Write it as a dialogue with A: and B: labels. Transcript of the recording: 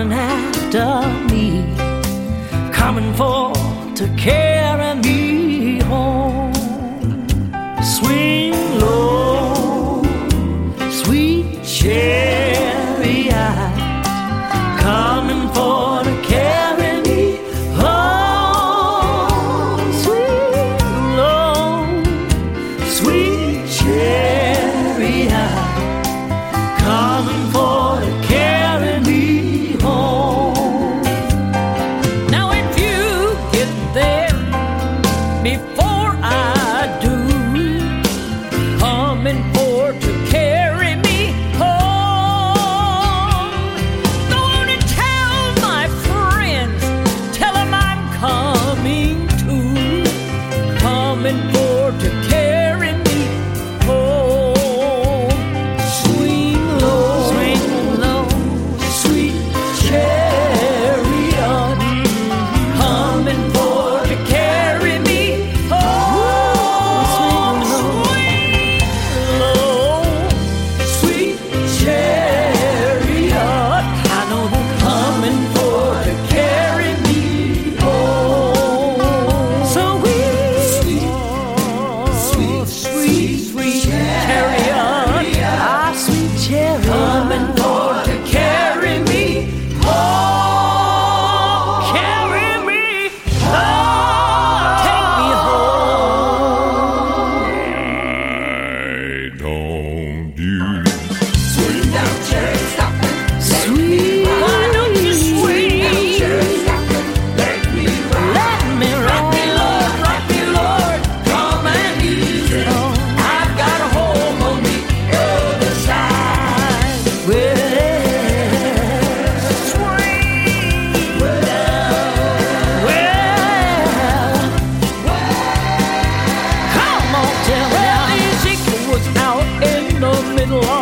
A: running after me, coming for to carry me home. Swing low, sweet chariot, coming for to carry me home. Swing low, sweet chariot, coming for to carry me home. Now if you get there before I do, coming for to carry me home. Go on and tell my friends, tell them I'm coming too, coming for to carry me home. Swing low, sweet chariot, coming for to carry me home. Swing low, sweet chariot, I know they're coming for to carry me home. So sweet chariot, ah, sweet chariot, coming for to carry me home. Carry me home. Take me home.
B: Why don't you
C: Swing down, chariot, stop it.
A: Sweet, why don't you swing?
C: Chariot, stop it. Let me ride.
A: Let me
C: Rock me, Lord, come and easy. I've got a home on the other side.
A: Come on, tell me. Ezekiel was out in the middle of